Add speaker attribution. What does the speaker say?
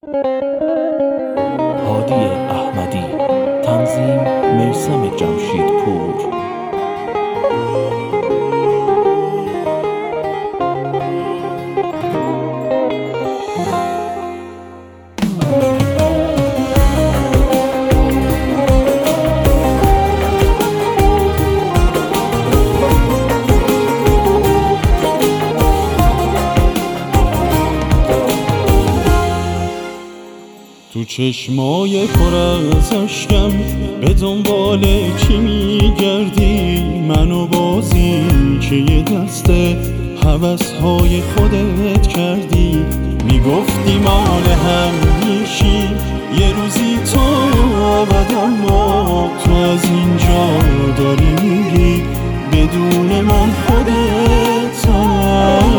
Speaker 1: هادی احمدی. تنظیم میثم جمشیدپور.
Speaker 2: تو چشمای پر از اشکم به دنبال چی میگردی؟ منو بازی که یه دست هوس‌های خودت کردی. میگفتی مال هم میشی یه روزی تو ابد، اما تو از اینجا داری میری بدون من خودت.